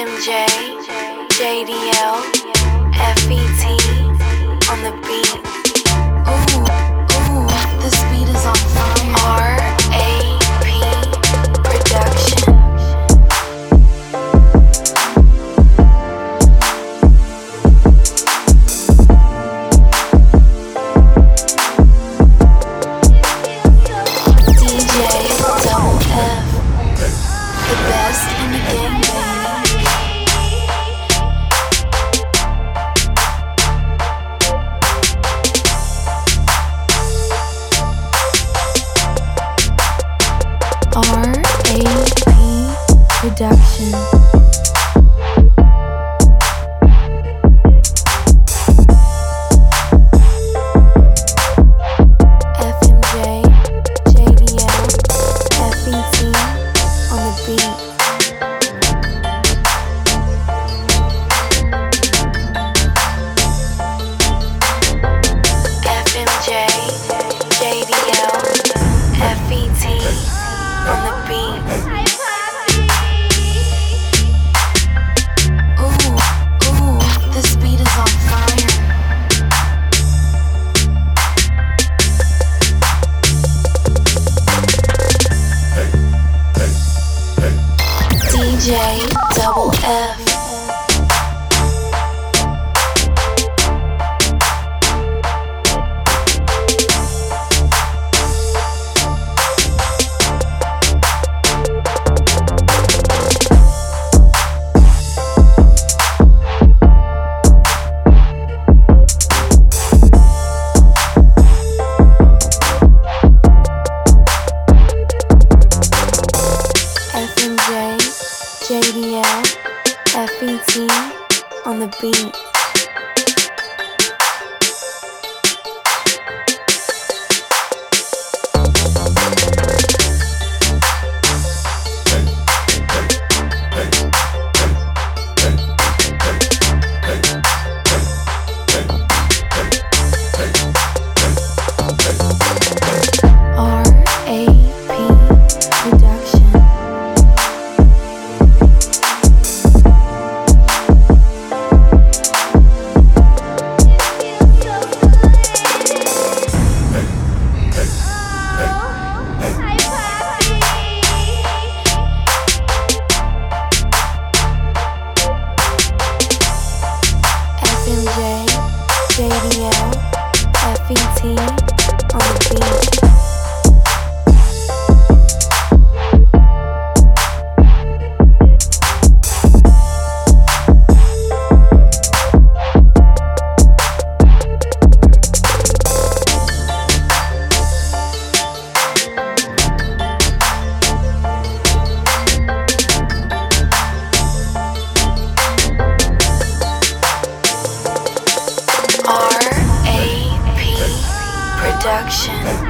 FMJ, JDL, FET on the beat. Ooh, this beat is on fire. RAP Production. DJ Double F, the best in the game, baby. RAP Production. FMJ, JDL, FET on the beat. FMJ, JDL, FET on the beat. Ooh, this beat is on fire. DJ Double F. FMJ, JDL, FET on the beat. RAP Production. FMJ, JDL, FET on the beat. RAP Production.